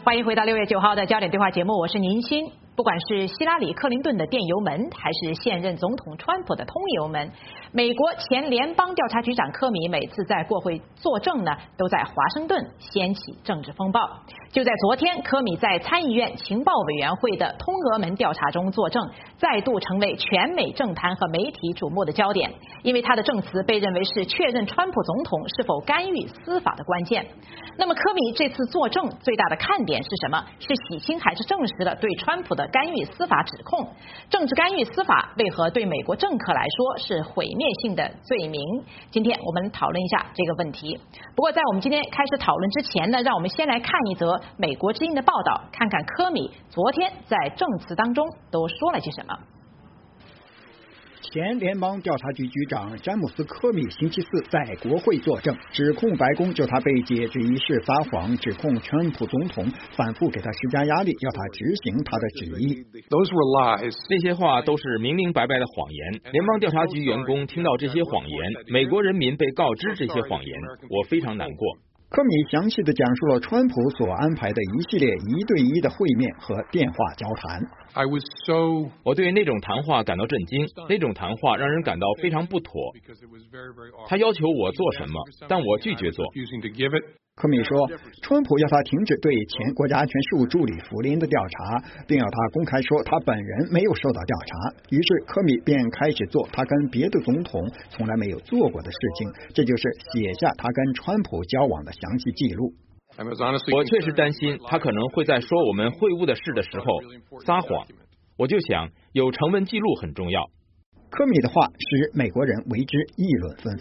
欢迎回到6月9号的焦点对话节目，我是宁鑫。不管是希拉里·克林顿的电邮门，还是现任总统川普的通邮门，美国前联邦调查局长科米每次在国会作证呢，都在华盛顿掀起政治风暴。就在昨天，科米在参议院情报委员会的通俄门调查中作证，再度成为全美政坛和媒体瞩目的焦点，因为他的证词被认为是确认川普总统是否干预司法的关键。那么科米这次作证最大的看点是什么？是洗清还是证实了对川普的干预司法指控？政治干预司法为何对美国政客来说是毁灭性的罪名？今天我们讨论一下这个问题。不过在我们今天开始讨论之前呢，让我们先来看一则美国之音的报道，看看科米昨天在证词当中都说了些什么。 前联邦调查局局长詹姆斯·科米星期四在国会作证，指控白宫就他被解职一事撒谎，指控川普总统反复给他施加压力，要他执行他的旨意。 这些话都是明明白白的谎言。联邦调查局员工听到这些谎言，美国人民被告知这些谎言，我非常难过。 科米详细地讲述了川普所安排的一系列1对1的会面和电话交谈。 我对那种谈话感到震惊，那种谈话让人感到非常不妥。他要求我做什么，但我拒绝做。 科米说，川普要他停止对前国家安全事务助理弗林的调查，并要他公开说他本人没有受到调查。于是科米便开始做他跟别的总统从来没有做过的事情，这就是写下他跟川普交往的详细记录。 我确实担心他可能会在说我们会晤的事的时候撒谎，我就想有成文记录很重要。 科米的话使美国人为之议论纷纷。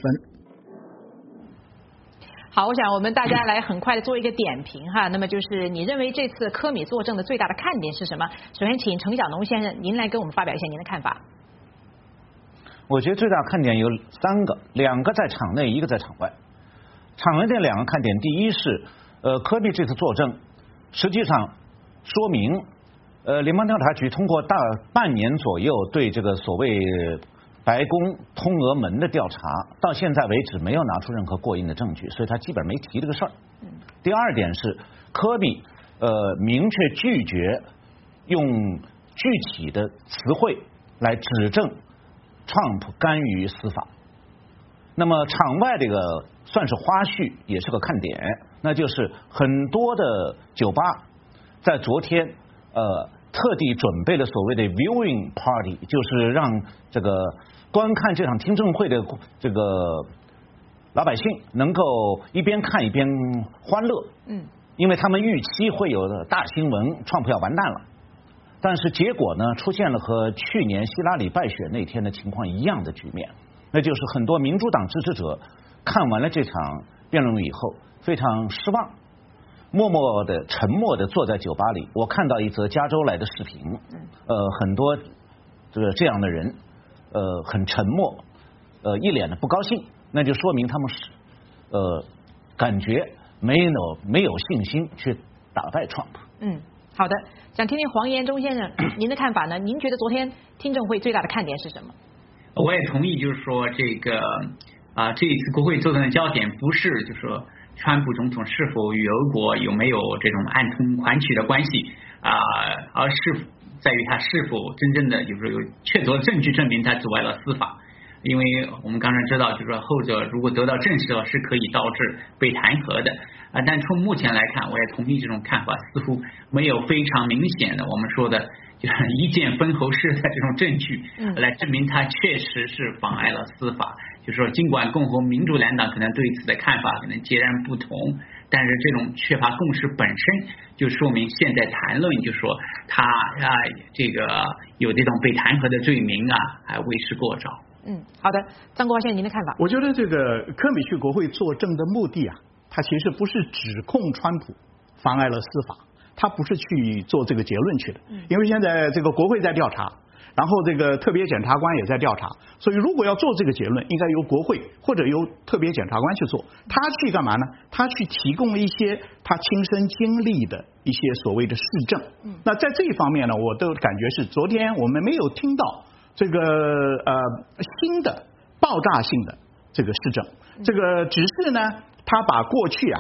好，我想我们大家来很快的做一个点评哈。那么就是你认为这次科米作证的最大的看点是什么？首先请程小农先生您来给我们发表一下您的看法。 我觉得最大看点有3个，2个在场内，1个在场外。场内的2个看点，第一是科米这次作证实际上说明联邦调查局通过大半年左右对这个所谓白宫通俄门的调查，到现在为止没有拿出任何过硬的证据，所以他基本没提这个事儿。第二点是科比明确拒绝用具体的词汇来指证川普干预司法。那么场外这个算是花絮，也是个看点，那就是很多的酒吧在昨天特地准备了所谓的 viewing party， 就是让这个观看这场听证会的这个老百姓能够一边看一边欢乐。因为他们预期会有大新闻，川普要完蛋了。但是结果呢，出现了和去年希拉里败选那天的情况一样的局面，那就是很多民主党支持者看完了这场辩论以后非常失望，默默的沉默的坐在酒吧里。我看到一则加州来的视频，很多这样的人很沉默，一脸的不高兴，那就说明他们是感觉没有信心去打败川普。 好的，想听听黄延忠先生您的看法呢？您觉得昨天听证会最大的看点是什么？ 我也同意，就是说这个这一次国会作证的焦点不是就是说川普总统是否与俄国有没有这种暗通款曲的关系而是在于他是否真正的就是说有确凿证据证明他阻碍了司法。因为我们刚才知道，就是说后者如果得到证实了，是可以导致被弹劾的但从目前来看，我也同意这种看法，似乎没有非常明显的我们说的就是一箭封喉式的这种证据来证明他确实是妨碍了司法。就是说尽管共和民主两党可能对此的看法可能截然不同，但是这种缺乏共识本身就说明现在谈论就是说他这个有这种被弹劾的罪名还为时过早。 好的，张国华先生您的看法？ 我觉得这个科米去国会作证的目的他其实不是指控川普妨碍了司法，他不是去做这个结论去的，因为现在这个国会在调查，然后这个特别检察官也在调查，所以如果要做这个结论，应该由国会或者由特别检察官去做。他去干嘛呢？他去提供一些他亲身经历的一些所谓的事证。那在这一方面呢，我都感觉是昨天我们没有听到这个新的爆炸性的这个事证，这个只是呢，他把过去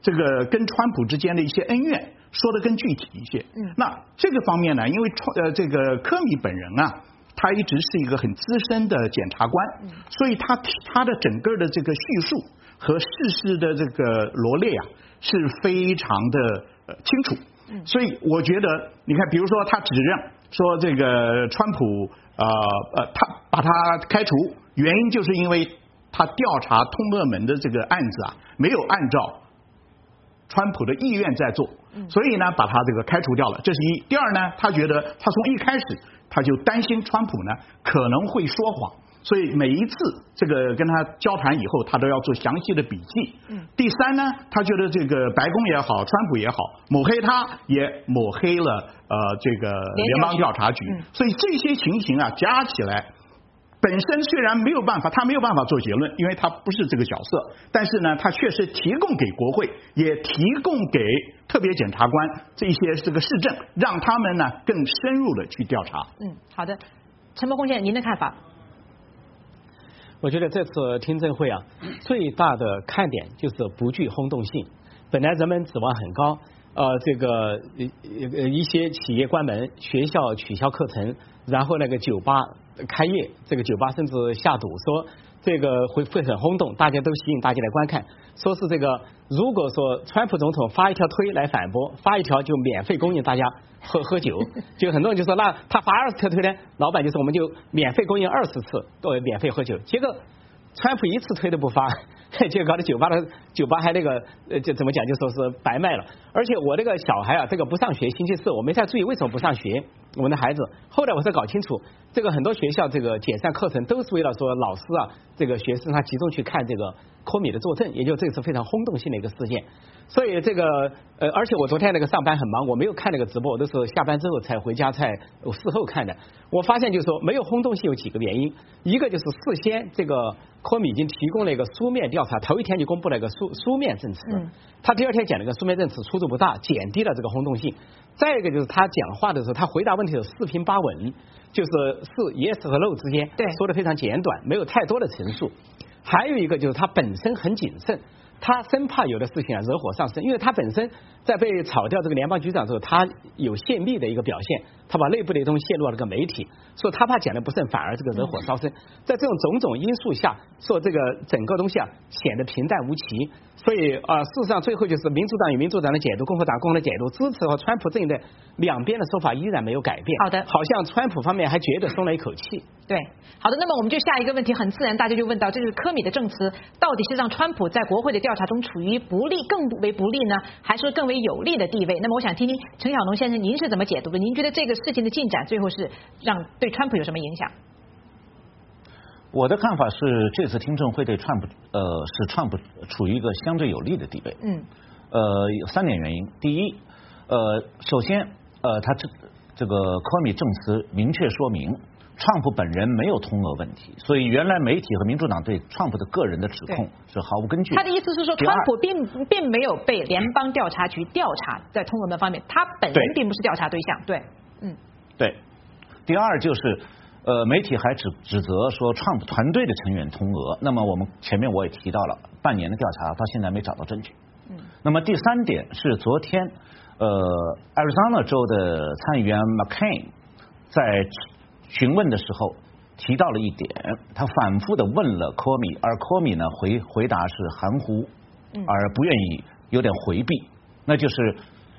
这个跟川普之间的一些恩怨说得更具体一些。那这个方面呢，因为这个科米本人啊，他一直是一个很资深的检察官，所以他的整个的这个叙述和事实的这个罗列啊是非常的清楚。所以我觉得，你看，比如说他指认说这个川普他把他开除，原因就是因为他调查通俄门的这个案子啊，没有按照川普的意愿在做，所以呢把他这个开除掉了，这是一。第二呢，他觉得他从一开始他就担心川普呢可能会说谎，所以每一次这个跟他交谈以后，他都要做详细的笔记。第三呢，他觉得这个白宫也好，川普也好，抹黑他也抹黑了这个联邦调查局，所以这些情形啊加起来。本身虽然没有办法，他没有办法做结论，因为他不是这个角色，但是呢，他确实提供给国会，也提供给特别检察官这一些这个市政，让他们呢更深入的去调查。 好的，陈伯公先生，您的看法？ 我觉得这次听证会啊，最大的看点就是不具轰动性。本来人们指望很高，这个一些企业关门，学校取消课程，然后那个酒吧开业，这个酒吧甚至下赌，说这个会很轰动，大家都吸引大家来观看。说是这个，如果说川普总统发一条推来反驳，发一条就免费供应大家喝酒，就很多人就说，那他发20条推呢，老板就说我们就免费供应20次，免费喝酒。结果川普一次推都不发，就搞得酒吧还那个就怎么讲，就说是白卖了。而且我这个小孩啊，这个不上学，星期四我没太注意为什么不上学，我们的孩子。后来我才搞清楚，这个很多学校这个解散课程都是为了说老师啊，这个学生他集中去看这个科米的作证，也就这次非常轰动性的一个事件。所以这个而且我昨天那个上班很忙，我没有看那个直播，我都是下班之后才回家事后看的。我发现就是说没有轰动性有几个原因，一个就是事先这个科米已经提供了一个书面调查，头一天就公布了一个书面证词，他第二天讲了一个书面证词出入不大，减低了这个轰动性。再一个就是他讲话的时候，他回答问题的四平八稳，就是yes 和 no 之间，说的非常简短，没有太多的陈述。还有一个就是他本身很谨慎，他生怕有的事情啊惹火上身，因为他本身在被炒掉这个联邦局长之后，他有泄密的一个表现，他把内部的东西泄露了个媒体，说他怕讲的不慎反而这个惹火烧身。在这种种种因素下，说这个整个东西啊显得平淡无奇。所以事实上最后就是民主党有民主党的解读，共和党的解读，支持和川普阵营的两边的说法依然没有改变。 好的， 好像川普方面还觉得松了一口气。 对，好的，那么我们就下一个问题，很自然大家就问到，这是科米的证词到底是让川普在国会的调查中处于不利更为不利呢，还是更为有利的地位？那么我想听听陈小龙先生您是怎么解读的？您觉得这个事情的进展最后是对川普有什么影响？ 我的看法是，这次听证会对川普使川普处于一个相对有利的地位。有3点原因。第一，首先他这个科米证词明确说明，川普本人没有通俄问题，所以原来媒体和民主党对川普的个人的指控是毫无根据的。 他的意思是说，川普并没有被联邦调查局调查在通俄门方面，他本人并不是调查对象。对， 对。第二就是媒体还指责说川普团队的成员通俄，那么我们前面我也提到了，半年的调查到现在没找到证据。那么第3点是昨天Arizona 州的参议员 McCain 在询问的时候提到了一点，他反复的问了科米，而科米呢回答是含糊，而不愿意有点回避，那就是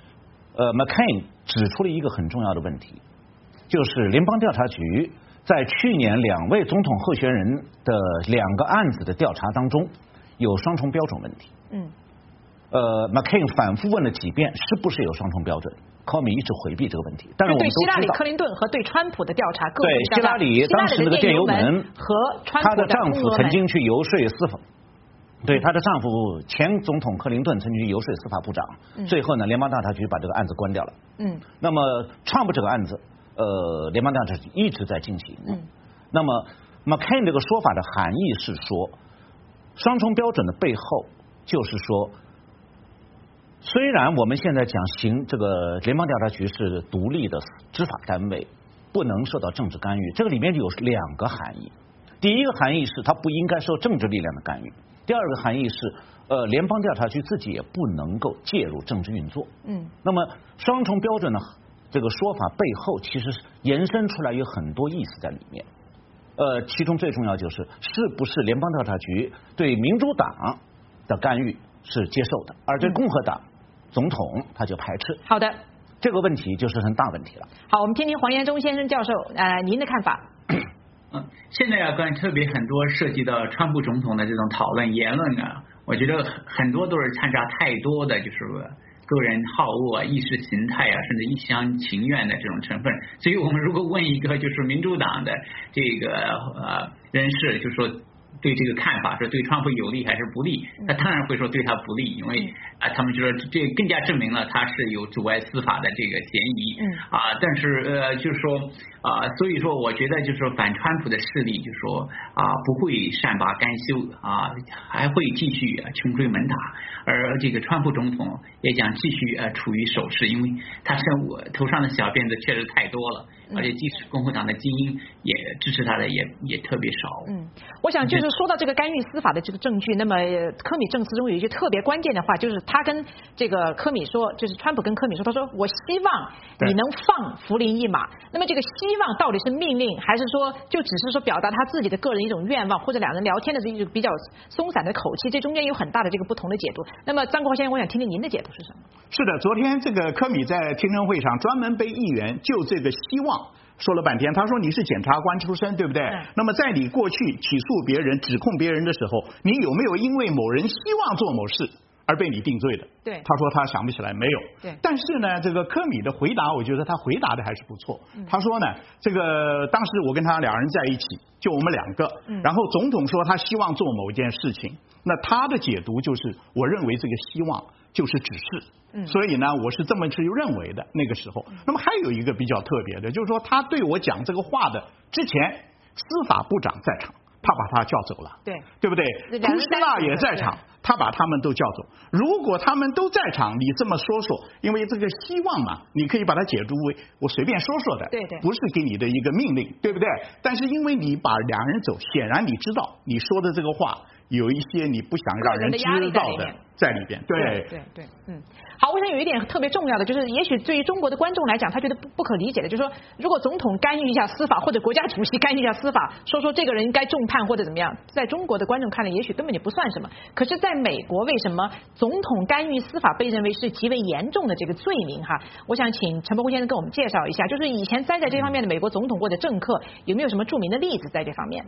McCain 指出了一个很重要的问题，就是联邦调查局在去年2位总统候选人的2个案子的调查当中有双重标准问题。McCain 反复问了几遍，是不是有双重标准？科米一直回避这个问题。但是我们对希拉里·克林顿和对川普的调查， 对希拉里当时那个电邮门和川普她的丈夫曾经去游说司法，对她的丈夫前总统克林顿曾经去游说司法部长，最后呢，联邦调查局把这个案子关掉了。那么川普这个案子，联邦调查局一直在进行。那么 McCain 这个说法的含义是说，双重标准的背后就是说，虽然我们现在讲这个联邦调查局是独立的执法单位，不能受到政治干预，这个里面有2个含义。第一个含义是它不应该受政治力量的干预，第二个含义是联邦调查局自己也不能够介入政治运作。那么双重标准呢？这个说法背后其实延伸出来有很多意思在里面。其中最重要就是是不是联邦调查局对民主党的干预是接受的，而对共和党总统他就排斥。 好的， 这个问题就是很大问题了。 好，我们听听黄延忠先生教授您的看法。 现在特别很多涉及到川普总统的这种讨论言论呢，我觉得很多都是掺杂太多的就是个人好恶、意识形态啊，甚至一厢情愿的这种成分。所以我们如果问一个就是民主党的这个人士，就说对这个看法，说对川普有利还是不利，那当然会说对他不利，因为他们就说这更加证明了他是有阻碍司法的这个嫌疑。但是就是说所以说我觉得就是说反川普的势力就是说不会善罢甘休还会继续穷追猛打，而这个川普总统也将继续处于守势，因为他头上的小辫子确实太多了，而且即使共和党的精英也支持他的也特别少。 我想就是说到这个干预司法的这个证据，那么科米证词中有一句特别关键的话，就是他跟这个科米说，就是川普跟科米说，他说我希望你能放福林一马。那么这个希望到底是命令，还是说就只是说表达他自己的个人一种愿望，或者两人聊天的一种比较松散的口气，这中间有很大的这个不同的解读。那么张国华先生，我想听听您的解读是什么？ 是的，昨天这个科米在听证会上专门被议员就这个希望说了半天。他说你是检察官出身，对不对？那么在你过去起诉别人、指控别人的时候，你有没有因为某人希望做某事而被你定罪的？ 对， 他说他想不起来，没有。 对， 但是呢，这个科米的回答，我觉得他回答的还是不错。他说呢，这个当时我跟他两人在一起，就我们两个，然后总统说他希望做某一件事情，那他的解读就是，我认为这个希望就是指示。所以呢，我是这么去认为的那个时候。那么还有一个比较特别的，就是说他对我讲这个话的之前，司法部长在场，他把他叫走了，对不对？库斯纳也在场，他把他们都叫走。如果他们都在场，你这么说，因为这个希望嘛，你可以把它解读为我随便说的， 对， 不是给你的一个命令，对不对？但是因为你把两人走，显然你知道你说的这个话有一些你不想让人知道的在里边，对， 好，我想有一点特别重要的，就是也许对于中国的观众来讲，他觉得不可理解的，就是说，如果总统干预一下司法，或者国家主席干预一下司法，说这个人应该重判或者怎么样，在中国的观众看来，也许根本就不算什么。可是，在美国，为什么总统干预司法被认为是极为严重的这个罪名？我想请陈伯虎先生跟我们介绍一下，就是以前栽在这方面的美国总统或者政客，有没有什么著名的例子在这方面？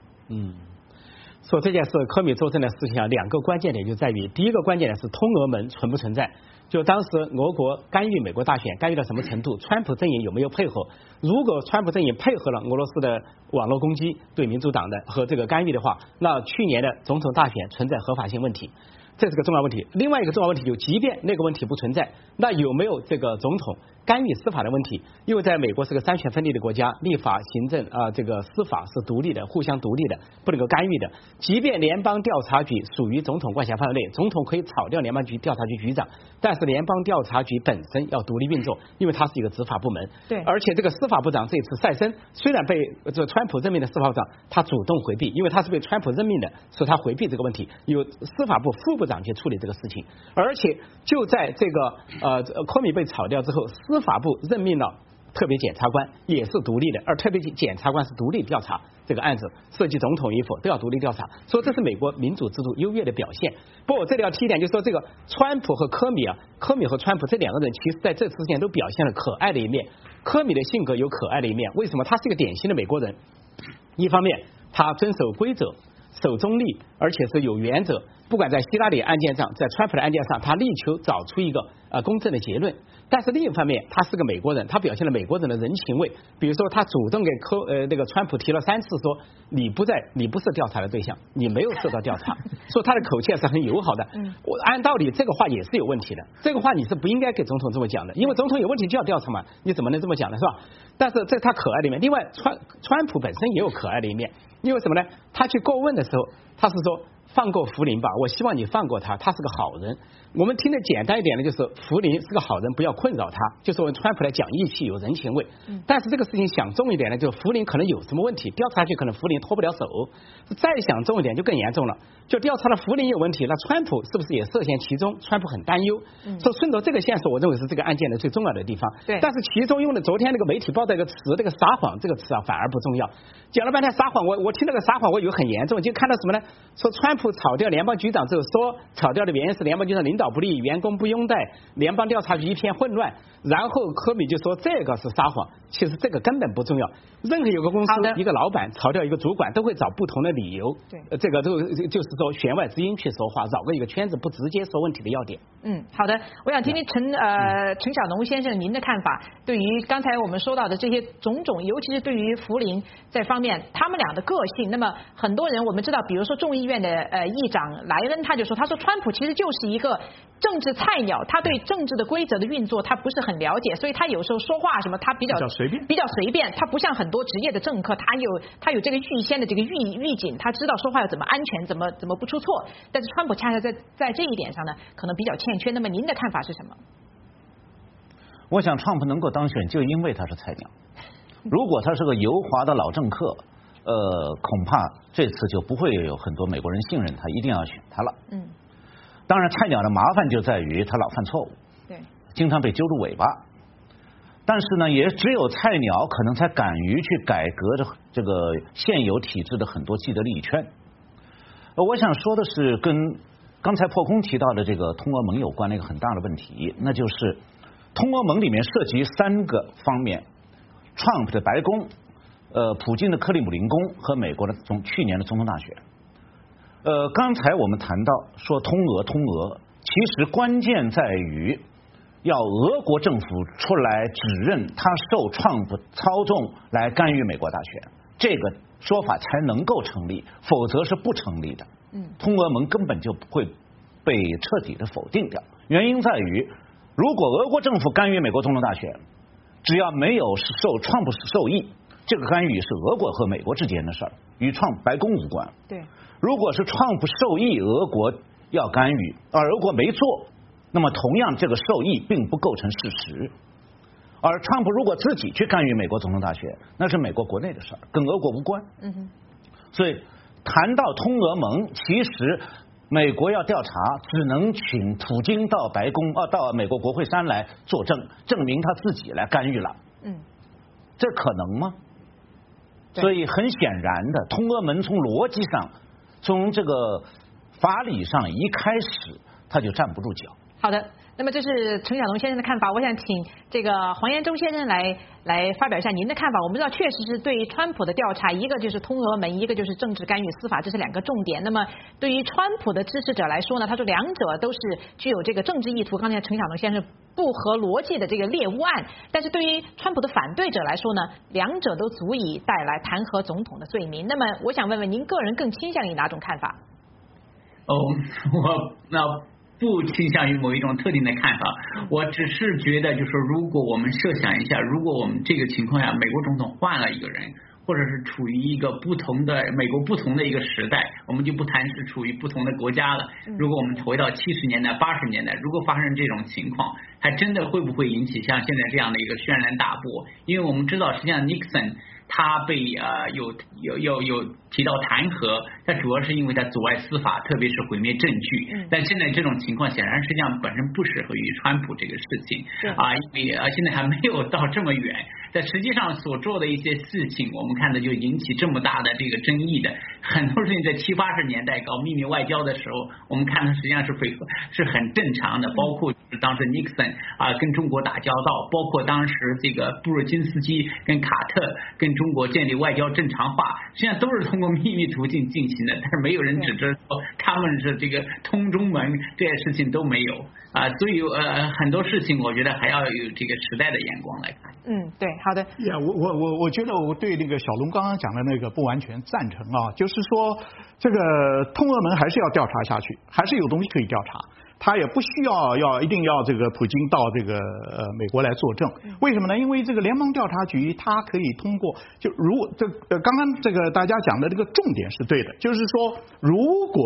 说这件事，科米作证的事情两个关键点就在于，第一个关键点是通俄门存不存在，就当时俄国干预美国大选干预到什么程度，川普阵营有没有配合？如果川普阵营配合了俄罗斯的网络攻击对民主党的和这个干预的话，那去年的总统大选存在合法性问题，这是个重要问题。另外一个重要问题就，即便那个问题不存在，那有没有这个总统干预司法的问题？因为在美国是个三权分立的国家，立法、行政这个司法是独立的，互相独立的，不能够干预的。即便联邦调查局属于总统管辖范围内，总统可以炒掉联邦调查局局长，但是联邦调查局本身要独立运作，因为它是一个执法部门。 对， 而且这个司法部长这次赛森虽然被这川普任命的司法部长，他主动回避，因为他是被川普任命的，所以他回避这个问题，由司法部副部长去处理这个事情。而且就在这个科米被炒掉之后，司法部任命了特别检察官，也是独立的，而特别检察官是独立调查这个案子，涉及总统与否都要独立调查，所以这是美国民主制度优越的表现。不过我这里要提一点，就是说这个川普和科米科米和川普这两个人，其实在这次事件都表现了可爱的一面。科米的性格有可爱的一面，为什么？他是一个典型的美国人，一方面他遵守规则，守中立，而且是有原则。不管在希拉里案件上，在川普的案件上，他力求找出一个公正的结论。但是另一方面，他是个美国人，他表现了美国人的人情味。比如说，他主动给那个川普提了3次说你不是调查的对象，你没有受到调查，说他的口气是很友好的。我按道理这个话也是有问题的，这个话你是不应该给总统这么讲的，因为总统有问题就要调查嘛，你怎么能这么讲呢？是吧？但是这是他可爱的一面。另外，川普本身也有可爱的一面，因为什么呢？他去过问的时候，他是说放过福林吧，我希望你放过他，他是个好人。我们听得简单一点的，就是福林是个好人，不要困扰他，就是我川普来讲义气，有人情味。但是这个事情想重一点呢，就福林可能有什么问题，调查下去可能福林脱不了手。再想重一点就更严重了，就调查了福林有问题，那川普是不是也涉嫌其中？川普很担忧。所以顺着这个线索，我认为是这个案件的最重要的地方。 对。 但是其中用的昨天那个媒体报道一个词，这个撒谎这个词啊反而不重要。讲了半天撒谎，我听那个撒谎，我以为很严重，就看到什么呢？说川普炒掉联邦局长之后，说炒掉的原因是联邦局长领导不力，员工不拥戴，联邦调查局一片混乱。然后科米就说这个是撒谎，其实这个根本不重要。任何有个公司一个老板炒掉一个主管，都会找不同的理由。对，这个就是说弦外之音去说话，绕个一个圈子，不直接说问题的要点。 好的，我想听听陈小农先生您的看法，对于刚才我们说到的这些种种，尤其是对于福林这方面，他们俩的个性。那么很多人我们知道，比如说众议院的议长莱恩他就说，他说川普其实就是一个政治菜鸟，他对政治的规则的运作他不是很了解，所以他有时候说话什么他比较随便，他不像很多职业的政客，他有这个预先的这个预警，他知道说话要怎么安全，怎么不出错。但是川普恰恰在这一点上呢，可能比较欠缺。那么您的看法是什么？ 我想川普能够当选，就因为他是菜鸟。如果他是个油滑的老政客，恐怕这次就不会有很多美国人信任他，一定要选他了。当然，菜鸟的麻烦就在于他老犯错误， 对， 经常被揪住尾巴。但是呢，也只有菜鸟可能才敢于去改革这个现有体制的很多既得利益圈。我想说的是，跟刚才破空提到的这个通俄盟有关的一个很大的问题，那就是通俄盟里面涉及3个方面：Trump 的白宫、普京的克里姆林宫和美国的去年的总统大选。刚才我们谈到说通俄，其实关键在于要俄国政府出来指认他受Trump操纵来干预美国大选，这个说法才能够成立，否则是不成立的。通俄盟根本就不会被彻底的否定掉。原因在于，如果俄国政府干预美国总统大选，只要没有受Trump受益，这个干预是俄国和美国之间的事儿，与Trump白宫无关。 对。 如果是Trump受益，俄国要干预，而俄国没做，那么同样这个受益并不构成事实。而Trump如果自己去干预美国总统大选，那是美国国内的事儿，跟俄国无关。所以谈到通俄盟，其实美国要调查，只能请普京到白宫到美国国会山来作证，证明他自己来干预了。这可能吗？所以很显然的，通俄门从逻辑上，从这个法理上一开始他就站不住脚。 好的，那么这是陈小农先生的看法，我想请这个黄延忠先生来发表一下您的看法。我们知道确实是对川普的调查，一个就是通俄门，一个就是政治干预司法，这是2个重点。那么对于川普的支持者来说呢，他说2者都是具有这个政治意图，刚才陈小农先生不合逻辑的这个猎巫案，但是对于川普的反对者来说呢，2者都足以带来弹劾总统的罪名。那么我想问问您个人更倾向于哪种看法？ 我不倾向于某一种特定的看法，我只是觉得，就是如果我们设想一下，如果我们这个情况下，美国总统换了一个人，或者是处于一个不同的美国不同的一个时代，我们就不谈是处于不同的国家了。如果我们回到70年代、80年代，如果发生这种情况，还真的会不会引起像现在这样的一个轩然大波？因为我们知道，实际上尼克森他被有提到弹劾，他主要是因为他阻碍司法，特别是毁灭证据。但现在这种情况显然实际上本身不适合于川普这个事情因为现在还没有到这么远。但实际上所做的一些事情，我们看的就引起这么大的这个争议的很多事情，在70、80年代搞秘密外交的时候，我们看的实际上是很正常的，包括当时尼克森跟中国打交道，包括当时这个布尔津斯基跟卡特跟中国建立外交正常化，实际上都是通过秘密途径进行的，但是没有人指责说他们是这个通中门，这些事情都没有所以很多事情我觉得还要有这个时代的眼光来看。 对，好的。 我觉得我对那个小龙刚刚讲的那个不完全赞成就是说这个通俄门还是要调查下去，还是有东西可以调查。他也不需要一定要这个普京到这个美国来作证，为什么呢？因为这个联邦调查局它可以通过，刚刚这个大家讲的这个重点是对的，就是说如果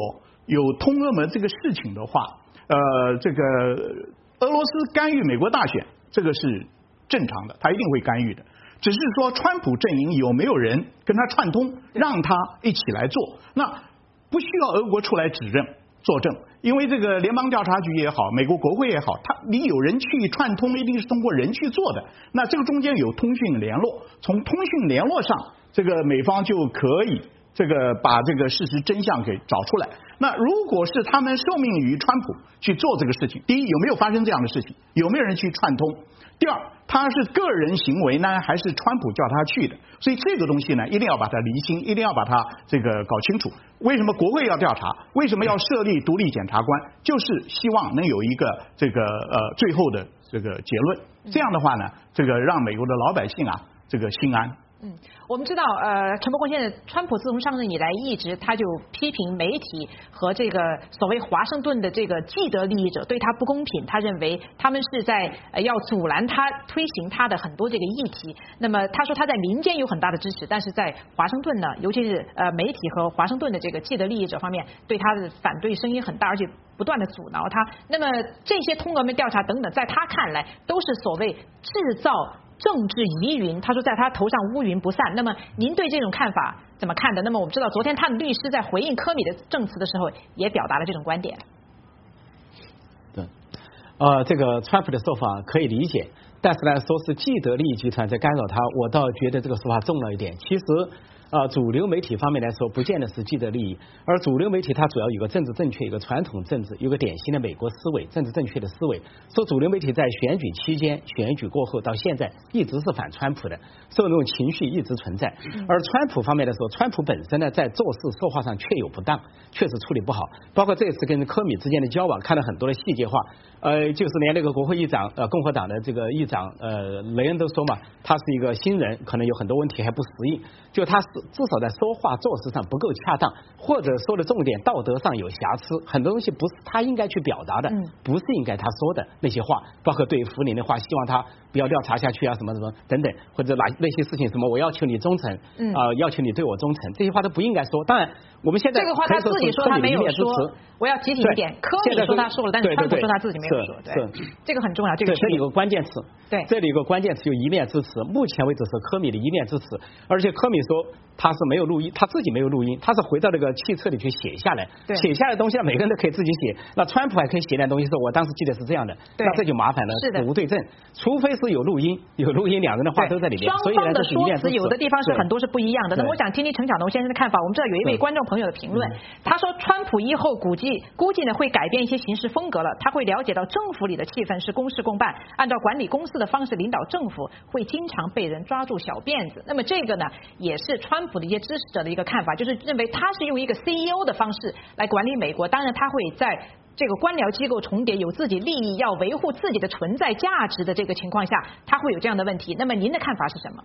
有通俄门这个事情的话，这个俄罗斯干预美国大选，这个是正常的，他一定会干预的。只是说川普阵营有没有人跟他串通，让他一起来做，那不需要俄国出来指认作证，因为这个联邦调查局也好，美国国会也好，你有人去串通，一定是通过人去做的。那这个中间有通讯联络，从通讯联络上，这个美方就可以这个把这个事实真相给找出来。那如果是他们受命于川普去做这个事情，第一，有没有发生这样的事情？有没有人去串通？第二，他是个人行为呢，还是川普叫他去的？所以这个东西呢，一定要把它厘清，一定要把它这个搞清楚。为什么国会要调查？为什么要设立独立检察官？就是希望能有一个这个最后的这个结论。这样的话呢，这个让美国的老百姓啊这个心安。 我们知道，陈伯宏先生，川普自从上任以来，一直他就批评媒体和这个所谓华盛顿的这个既得利益者对他不公平，他认为他们是在要阻拦他推行他的很多这个议题。那么他说他在民间有很大的支持，但是在华盛顿呢，尤其是媒体和华盛顿的这个既得利益者方面，对他的反对声音很大，而且不断的阻挠他。那么这些通俄门调查等等，在他看来都是所谓制造政治疑云，他说在他头上乌云不散。那么您对这种看法怎么看的？那么我们知道，昨天他的律师在回应科米的证词的时候，也表达了这种观点。 对，这个川普的说法可以理解，但是呢，说是既得利益集团在干扰他，我倒觉得这个说法重了一点。其实主流媒体方面来说，不见得是既得利益，而主流媒体它主要有个政治正确，有个传统政治，有个典型的美国思维，政治正确的思维。说主流媒体在选举期间、选举过后到现在一直是反川普的，受那种情绪一直存在。而川普方面来说，川普本身呢在做事说话上确有不当，确实处理不好。包括这次跟科米之间的交往，看了很多的细节化，就是连那个国会议长共和党的这个议长雷恩都说嘛，他是一个新人，可能有很多问题还不适应，就他是至少在说话做事上不够恰当，或者说的重点道德上有瑕疵，很多东西不是他应该去表达的，不是应该他说的那些话，包括对福林的话，希望他不要调查下去啊，什么什么等等，或者那些事情什么我要求你忠诚，要求你对我忠诚，这些话都不应该说。当然我们现在这个话他自己说他没有说，我要提醒一点，科米说他说了，但是川普说他自己没有说，对，这个很重要，这个这里有个关键词， 对， 这里有个关键词，有一面之词，目前为止是科米的一面之词，而且科米说他是没有录音，他自己没有录音，他是回到那个汽车里去写下来，写下来的东西每个人都可以自己写，那川普还可以写点东西说我当时记得是这样的，那这就麻烦了，死无对证，除非是有录音，两个人的话都在里面， 双方的说辞有的地方是很多是不一样的。那么我想听听陈晓农先生的看法。我们知道有一位观众朋友的评论，他说川普以后估计呢会改变一些行事风格了，他会了解到政府里的气氛是公事公办，按照管理公司的方式领导政府，会经常被人抓住小辫子。那么这个呢也是川普的一些支持者的一个看法，就是认为他是用一个 CEO 的方式来管理美国，当然他会在这个官僚机构重叠，有自己利益，要维护自己的存在价值的这个情况下，他会有这样的问题。那么您的看法是什么？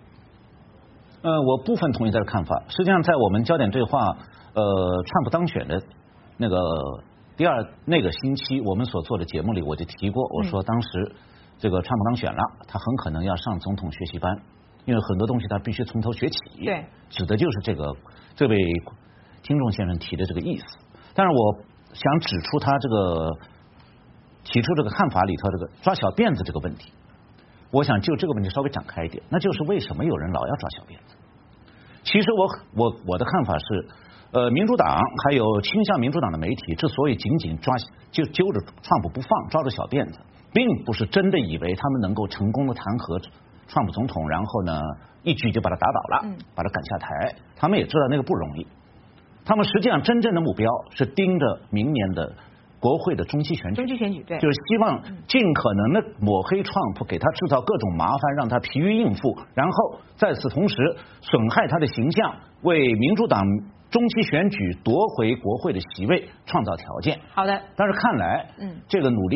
我部分同意这个看法。实际上，在我们焦点对话川普当选的那个星期，我们所做的节目里，我就提过，我说当时这个川普当选了，他很可能要上总统学习班，因为很多东西他必须从头学起。 对， 指的就是这位听众先生提的这个意思。但是我想指出他这个提出这个看法里头这个抓小辫子这个问题，我想就这个问题稍微展开一点，那就是为什么有人老要抓小辫子？其实我的看法是，民主党还有倾向民主党的媒体之所以紧紧揪着川普不放，抓住小辫子，并不是真的以为他们能够成功的弹劾川普总统，然后呢一举就把他打倒了，把他赶下台。他们也知道那个不容易，他们实际上真正的目标是盯着明年的国会的中期选举， 对， 就是希望尽可能的抹黑川普，给他制造各种麻烦，让他疲于应付，然后在此同时损害他的形象，为民主党中期选举夺回国会的席位创造条件。 好的， 但是看来，这个努力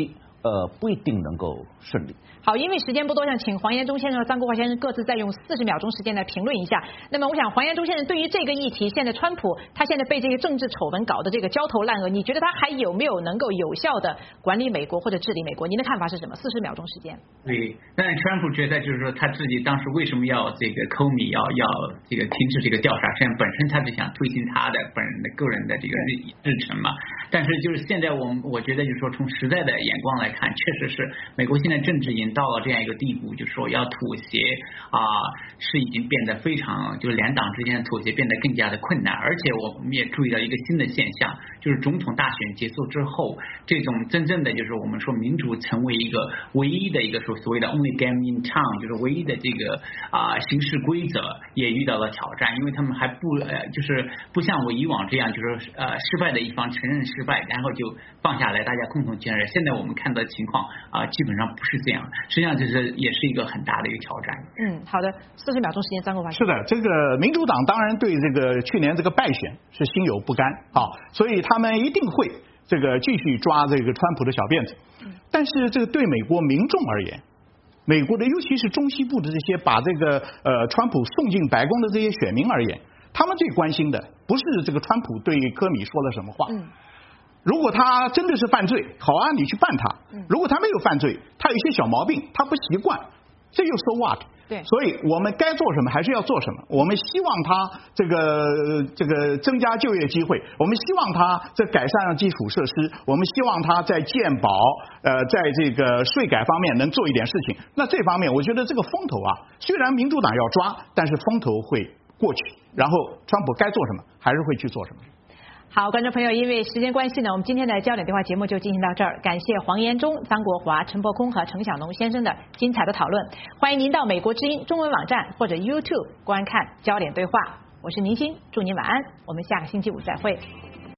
不一定能够顺利。 好，因为时间不多，想请黄延忠先生和张国华先生各自再用40秒钟时间来评论一下。那么，我想黄延忠先生对于这个议题，现在川普他现在被这个政治丑闻搞得这个焦头烂额，你觉得他还有没有能够有效的管理美国或者治理美国？您的看法是什么？40秒钟时间。 对，但是川普觉得就是说他自己当时为什么要这个Comey要这个停止这个调查，实际上本身他是想推行他的本人的个人的这个日程嘛。但是就是现在我觉得就是说从时代的眼光来看，确实是美国现在政治已经到了这样一个地步，就是说要妥协是已经变得非常，就是两党之间的妥协变得更加的困难。而且我们也注意到一个新的现象，就是总统大选结束之后，这种真正的就是我们说民主成为一个唯一的一个所谓的 only game in town， 就是唯一的这个行事规则也遇到了挑战，因为他们还就是不像我以往这样，就是失败的一方承认失败，然后就放下来，大家共同承认。现在我们看到的情况基本上不是这样，实际上就是也是一个很大的一个挑战。 好的，40秒钟时间，张国华。 是的，这个民主党当然对这个去年这个败选是心有不甘所以他们一定会这个继续抓这个川普的小辫子。但是这个对美国民众而言，美国的尤其是中西部的这些把这个川普送进白宫的这些选民而言，他们最关心的不是这个川普对科米说了什么话。如果他真的是犯罪，好啊，你去办他。如果他没有犯罪，他有一些小毛病，他不习惯，这又 so what？ 对， 所以我们该做什么还是要做什么。我们希望他这个增加就业机会，我们希望他在改善基础设施，我们希望他在健保在这个税改方面能做一点事情。那这方面我觉得这个风头虽然民主党要抓，但是风头会过去，然后川普该做什么还是会去做什么。 好，观众朋友，因为时间关系呢，我们今天的焦点对话节目就进行到这儿。感谢黄延忠、张国华、陈伯空和程晓农先生的精彩的讨论。欢迎您到美国之音中文网站或者 YouTube 观看焦点对话。我是宁鑫，祝您晚安，我们下个星期五再会。